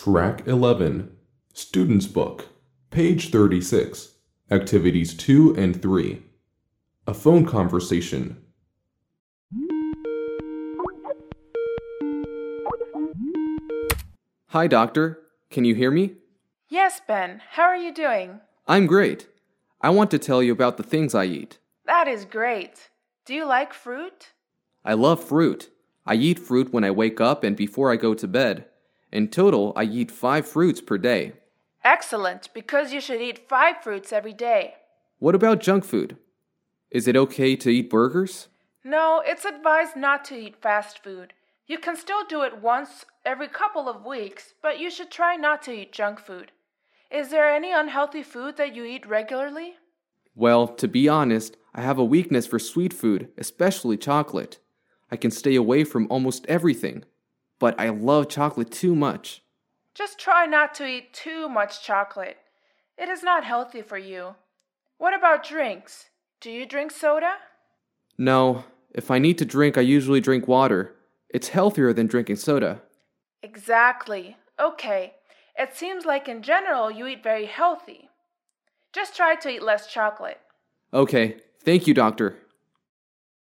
Track 11, Student's Book, page 36, Activities 2 and 3. A phone conversation. Hi, doctor. Can you hear me? Yes, Ben. How are you doing? I'm great. I want to tell you about the things I eat. That is great. Do you like fruit? I love fruit. I eat fruit when I wake up and before I go to bed. In total, I eat 5 fruits per day. Excellent, because you should eat 5 fruits every day. What about junk food? Is it okay to eat burgers? No, it's advised not to eat fast food. You can still do it once every couple of weeks, but you should try not to eat junk food. Is there any unhealthy food that you eat regularly? Well, to be honest, I have a weakness for sweet food, especially chocolate. I can stay away from almost everything, but I love chocolate too much. Just try not to eat too much chocolate. It is not healthy for you. What about drinks? Do you drink soda? No, if I need to drink, I usually drink water. It's healthier than drinking soda. Exactly. Okay. It seems like in general you eat very healthy. Just try to eat less chocolate. Okay, thank you, doctor.